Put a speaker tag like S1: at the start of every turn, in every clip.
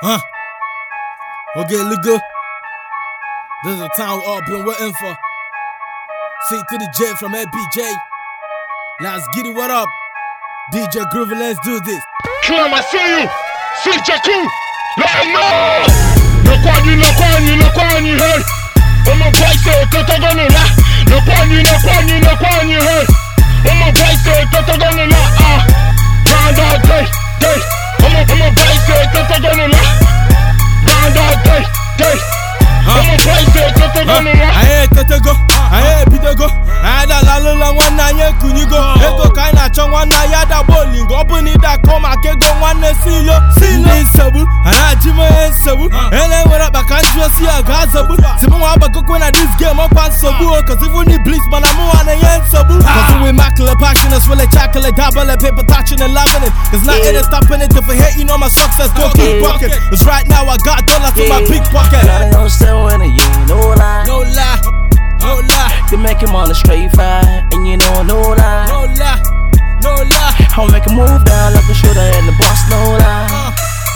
S1: Okay, look good. This is the time we've all been waiting for. C to the J from LBJ. Let's get it, what up? DJ Groovy, let's do this.
S2: Clam, I see you. See Jaku. Let him know. No kwani, hey. I'm a boy, say, Totogonu la. No kwani, hey. I'm a boy, say, Totogonu la. Round day. I'm a boy, say, Totogonu la. Round day. I'm a boy, say, Totogonu la.
S1: I hate Totogo, I hate Bidogo. I had a lala one night, Kunigo. Ego Kaina Chong one night, that bowling. Open it, that come, I can go one silo. Sabu, and I Jimmy and Sabu. And then what up, I can't just see a Gazabu. Simon Wabako at this game up on Sabu. Cause if we need bleach, man, I'm on a yen Sabu. Cause we macular passion, as well as chocolate, double, and paper touching and loving it. Cause not it is stopping it if we hating on my success, go keep pocket. Cause right now I got dollars in my big pocket.
S3: I don't understand when you ain't no lie.
S1: No lie. No lie.
S3: They make him on a straight fight, and you know no lie.
S1: No lie. No lie.
S3: I'll make him move down like a shoulder and the boss no lie.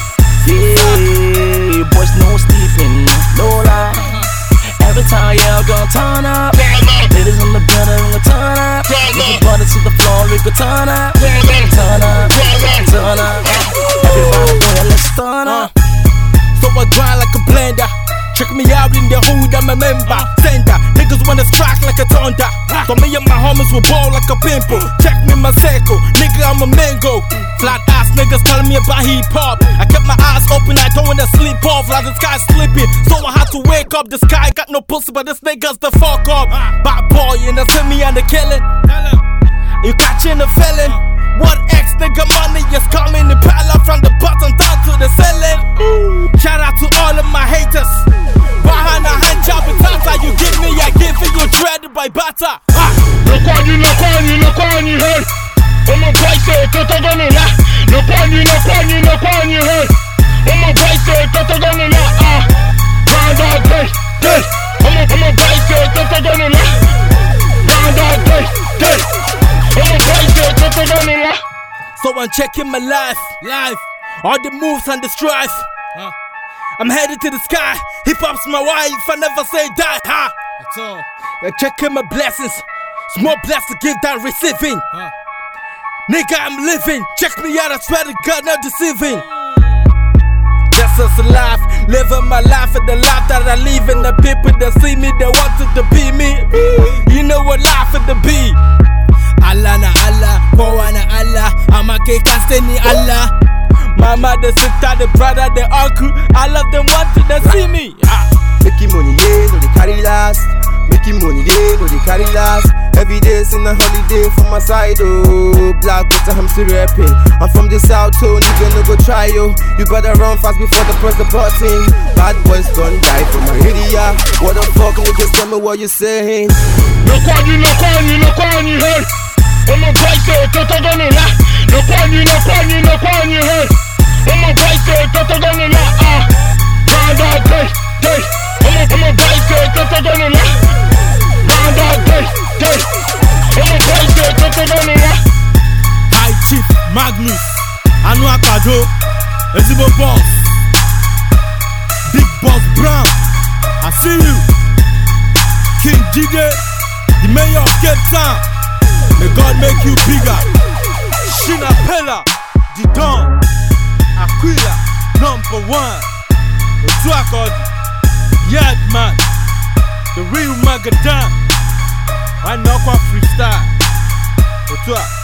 S3: Yeah, boys no sleeping, no lie. Every time y'all gonna turn up. Ladies in the building, we turn up. If the body to the floor, we go turn up. Turn up. Everybody go ahead, let's turn up.
S1: So I grind like a blender. Check me out in the hood, I'm a member. Sender, niggas wanna strike like a thunder. So me and my homies will ball like a pimple. Check me my circle, nigga I'm a mango. Flat ass niggas telling me about hip hop. I kept my eyes open, I don't wanna sleep off like the sky sleeping. So I had to wake up, the sky got no pussy, but this nigga's the fuck up. Bad boy in the semi and the killing. You catching the feeling. What ex nigga money is coming in pile up from the bottom down to the ceiling. Shout out to all of my haters. Behind a hand job, it's after you give me, I give you dreaded by butter.
S2: No kwani, hey. I'm a boy, say, Totogonu la. No kwani, hey. I'm a boy, say, Totogonu la. Round day. I'm a boy, say, Totogonu la. Round day. I'm a boy, say, Totogonu la.
S1: So I'm checking my life, all the moves and the strife. I'm headed to the sky, hip hop's my wife, I never say die. That's all. I'm checking my blessings, small blessed to give that receiving. Nigga, I'm living, check me out, I swear to God, not deceiving. That's us alive, living my life and the life that I live. And the people that see me, they wanted to be me. You know what life is to be. Allah na Allah, kowa na Allah, amake kasteni Allah. Mama, the sister, the brother, the uncle, all of them wanted to see me.
S4: Making money, yeah, no they carry last. Making money, yeah, no they carry last. Every day's in a holiday from my side, oh. Black water, I'm still rapping. I'm from the south, oh, nigga, no go try, yo. You better run fast before they press the button. Bad boys don't die from my area. What the fuck, niggas, tell me what you saying.
S2: No kwani, hey. I'm a boy, say, Totogonu la. No kwani, hey. I'm a boy, say, Totogonu la. Round day. I'm a boy, say, Totogonu la. Round day. I'm a boy, say, Totogonu la.
S1: High Chief Magnus, Anu Akado, Ezibo Boss, Big Boss Brown, I see you. King Jide, the mayor of Cape Town. May God make you bigger. Shina Pella, the Don, Aquila, #1. Otuakodi, Yardman, the real Magadan. I know what freestyle. Otua.